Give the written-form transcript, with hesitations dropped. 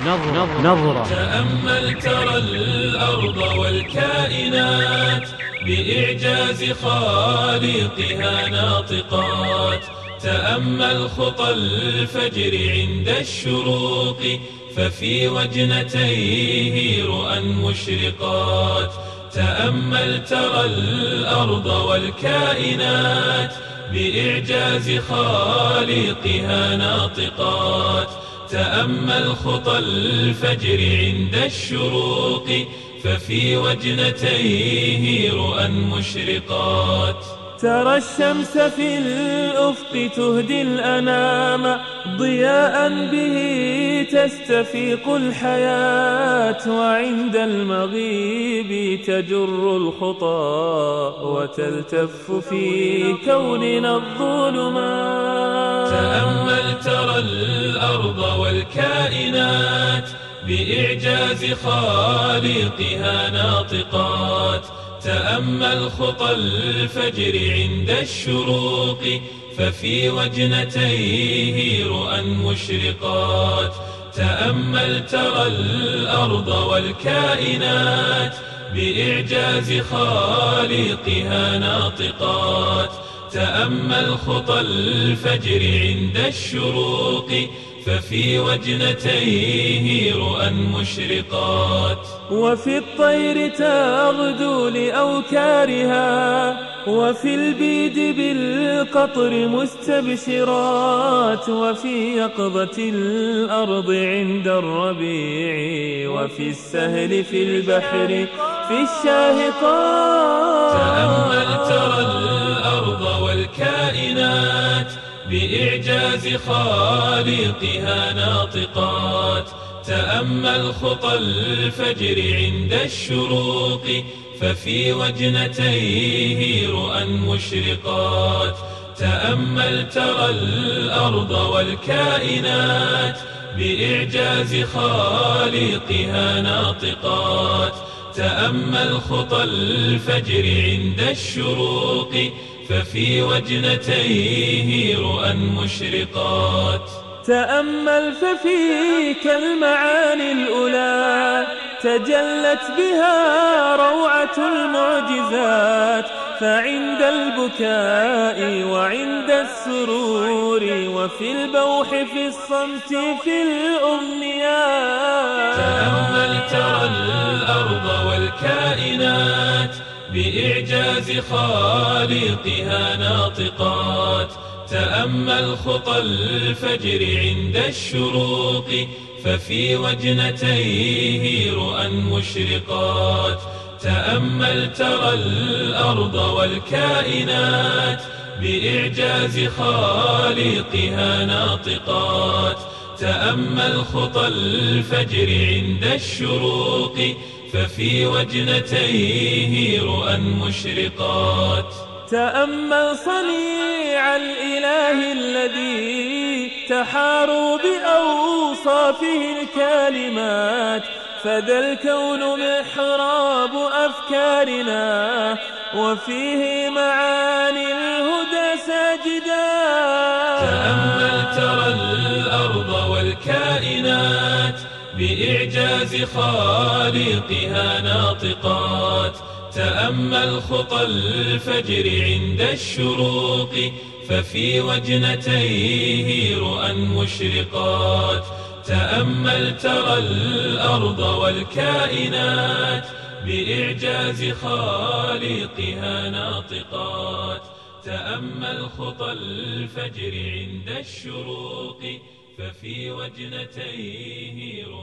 نظرة. تأمل ترى الأرض والكائنات بإعجاز خالقها ناطقات. تأمل خطى الفجر عند الشروق ففي وجنتيه رؤى مشرقات. تأمل ترى الأرض والكائنات بإعجاز خالقها ناطقات. تأمل خطى الفجر عند الشروق ففي وجنتيه رؤى مشرقات. ترى الشمس في الأفق تهدي الأنام ضياء به تستفيق الحياة، وعند المغيب تجر الخطى وتلتف في كوننا الظلمات. تأمل ترى الأرض والكائنات بإعجاز خالقها ناطقات. تأمل خطى الفجر عند الشروق ففي وجنتيه رؤى مشرقات. تأمل ترى الأرض والكائنات بإعجاز خالقها ناطقات. تأمل خطى الفجر عند الشروق ففي وجنتيه رؤى مشرقات. وفي الطير تغدو لأوكارها، وفي البيد بالقطر مستبشرات، وفي يقظة الأرض عند الربيع، وفي السهل في البحر في الشاهقات. تأمل ترى الأرض والكائنات بإعجاز خالقها ناطقات. تأمل خطى الفجر عند الشروق ففي وجنتيه رؤى مشرقات. تأمل ترى الأرض والكائنات بإعجاز خالقها ناطقات. تأمل خطى الفجر عند الشروق ففي وجنتيه رؤى مشرقات. تأمل ففيك المعاني الأولى تجلت بها روعة المعجزات، فعند البكاء وعند السرور وفي البوح في الصمت في الأمنيات. تأمل ترى الأرض والكائنات بإعجاز خالقها ناطقات. تأمل خطى الفجر عند الشروق ففي وجنتيه رؤى مشرقات. تأمل ترى الأرض والكائنات بإعجاز خالقها ناطقات. تأمل خطى الفجر عند الشروق ففي وجنتيه رؤى مشرقات. تأمل صنيع الإله الذي تحاروا بأوصافه الكالمات، فذا الكون محراب أفكارنا وفيه معاني الهدى ساجدات. تأمل ترى الأرض والكائنات بإعجاز خالقها ناطقات. تأمل خطى الفجر عند الشروق ففي وجنتيه رؤى مشرقات. تأمل ترى الأرض والكائنات بإعجاز خالقها ناطقات. تأمل خطى الفجر عند الشروق ففي وجنتيه